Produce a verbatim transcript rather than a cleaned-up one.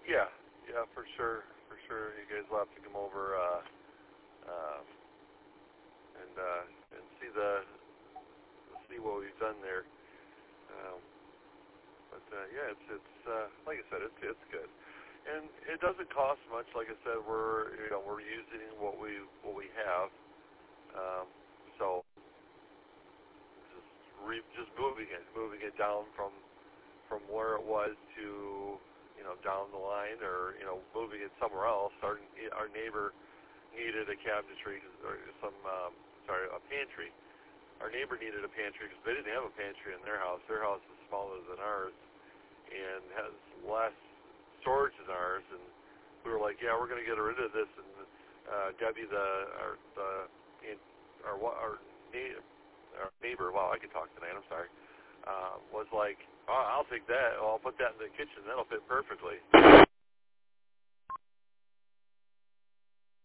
Yeah, yeah, for sure, for sure. You guys will have to come over uh, uh, and uh, and see the see what we've done there. Um, but uh, yeah, it's it's uh, like I said, it's it's good, and it doesn't cost much. Like I said, we're you know we're using what we what we have, um, so just re, just moving it, moving it down from from where it was to you know down the line, or you know moving it somewhere else. Our our neighbor needed a cabinetry or some um, sorry a pantry. Our neighbor needed a pantry because they didn't have a pantry in their house. Their house is smaller than ours and has less storage than ours. And we were like, yeah, we're going to get rid of this. And uh, Debbie, the our the our our, our neighbor, wow, I can talk tonight. I'm sorry. Uh, was like, oh, I'll take that. Oh, I'll put that in the kitchen. That'll fit perfectly.